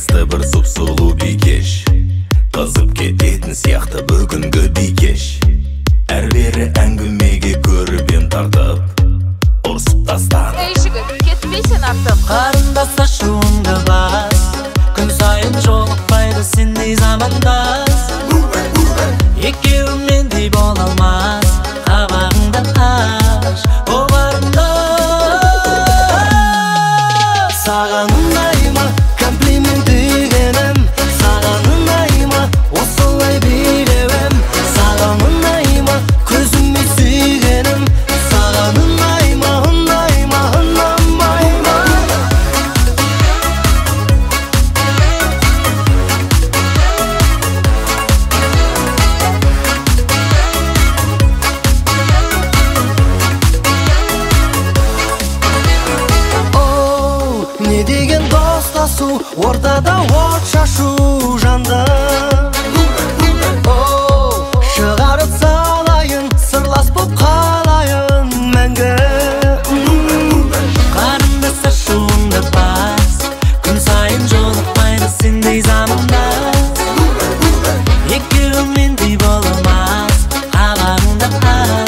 тынысты бір сұп-сұлу бикеш, қызып кететін сияқты бүгінгі бикеш. Әрбері әңгімеге көріп ем тартып, ұрсып тастан. Ей жігіт, кетпейсен артып. Қарындаса шуыңды бас, күн сайын жолықпайды сендей замандас. Екеуімен дей бола алмас, қабағыңды аш, обарымда. Саған ұнайма, комплимент дегенім, саған ұнайма, осылай билеуім. Саған ұнайма, көзіме сүйгенім, саған ұнайма, ұнайма, ұнамайма. Оу, не деген достасу, ортада от шашу жанды. Оу, шығарып салайын, сырлас боп қалайын мәңгі. Қарындаса шуыңды бас, күн сайын жолықпайды сендей замандас. Екеуімен дей бола алмас, қабағыңды аш.